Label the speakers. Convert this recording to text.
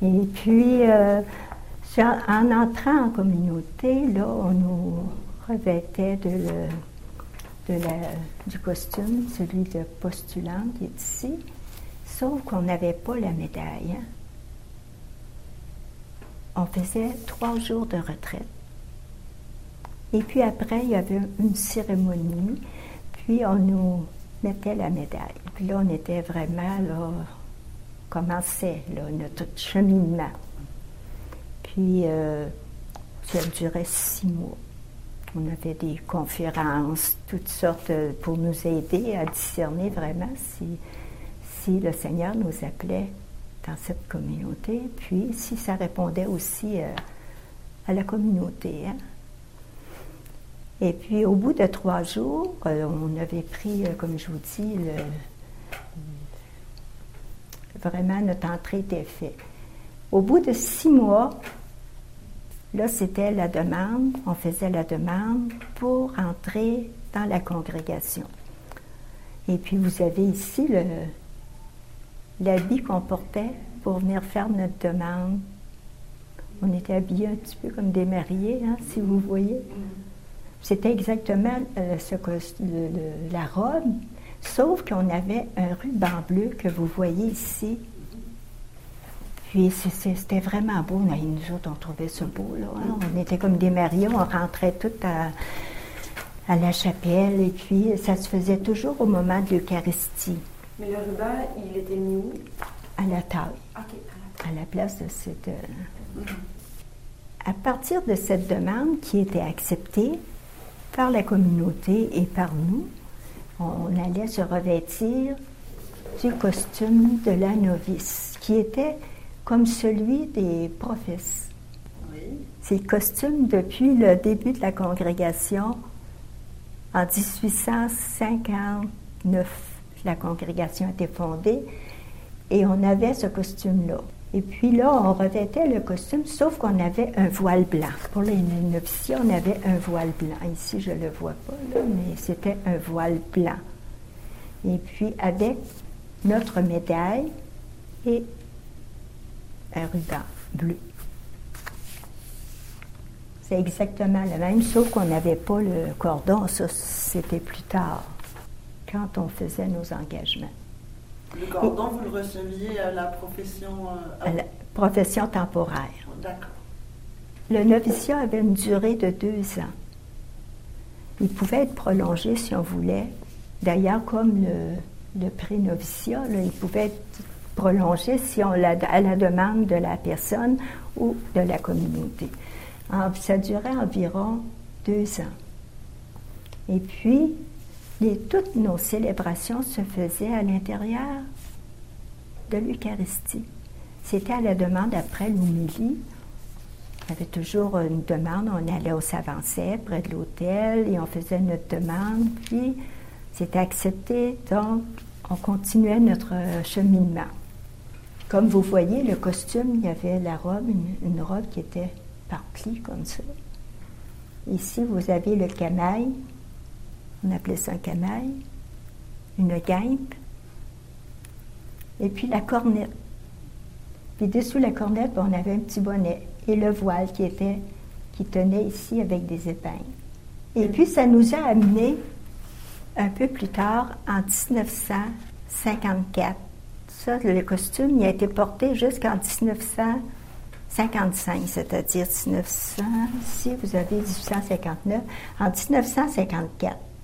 Speaker 1: Et puis, en entrant en communauté, là, on nous revêtait du costume, celui de postulante qui est ici, sauf qu'on n'avait pas la médaille. Hein. On faisait 3 jours de retraite. Et puis après, il y avait une cérémonie, puis on nous mettait la médaille. Puis là, on était vraiment, là, commençait là, notre cheminement. Puis, ça durait 6 mois. On avait des conférences, toutes sortes, pour nous aider à discerner vraiment si le Seigneur nous appelait dans cette communauté, puis si ça répondait aussi à la communauté. Hein. Et puis, au bout de 3 jours, on avait pris, comme je vous dis, vraiment notre entrée était faite. Au bout de 6 mois, là, c'était la demande, on faisait la demande pour entrer dans la congrégation. Et puis, vous avez ici l'habit qu'on portait pour venir faire notre demande. On était habillés un petit peu comme des mariés, hein, si vous voyez. C'était exactement la robe, sauf qu'on avait un ruban bleu que vous voyez ici. Puis c'était vraiment beau. Nous autres, on trouvait ça beau. Là, hein. On était comme des mariés, on rentrait toutes à la chapelle, et puis ça se faisait toujours au moment de l'Eucharistie.
Speaker 2: Mais le ruban, il était mis où?
Speaker 1: À la taille.
Speaker 2: OK.
Speaker 1: À la place de cette... À partir de cette demande qui était acceptée par la communauté et par nous, on allait se revêtir du costume de la novice, qui était comme celui des prophéties.
Speaker 2: Oui.
Speaker 1: C'est le costume depuis le début de la congrégation. En 1859, la congrégation a été fondée et on avait ce costume-là. Et puis là, on revêtait le costume, sauf qu'on avait un voile blanc. Pour les noviciats, on avait un voile blanc. Ici, je ne le vois pas, là, mais c'était un voile blanc. Et puis, avec notre médaille et un ruban bleu. C'est exactement le même, sauf qu'on n'avait pas le cordon. Ça, c'était plus tard, quand on faisait nos engagements.
Speaker 2: Le cordon, vous le receviez à la profession...
Speaker 1: à la profession temporaire.
Speaker 2: D'accord.
Speaker 1: Le noviciat avait une durée de 2 ans. Il pouvait être prolongé si on voulait. D'ailleurs, comme le pré-noviciat, là, il pouvait être prolongé si à la demande de la personne ou de la communauté. Ça durait environ 2 ans. Et puis, toutes nos célébrations se faisaient à l'intérieur de l'Eucharistie. C'était à la demande après l'homélie. Il y avait toujours une demande. On allait au Savançay, près de l'autel, et on faisait notre demande. Puis, c'était accepté. Donc, on continuait notre cheminement. Comme vous voyez, le costume, il y avait la robe, une robe qui était par plis comme ça. Ici, vous avez le camail. On appelait ça un camail. Une guimpe. Et puis la cornette. Puis dessous la cornette, on avait un petit bonnet. Et le voile qui tenait ici avec des épingles. Et puis, ça nous a amené un peu plus tard, en 1954. Ça, le costume, il a été porté jusqu'en 1955, c'est-à-dire 1900, ici vous avez 1859, en 1954.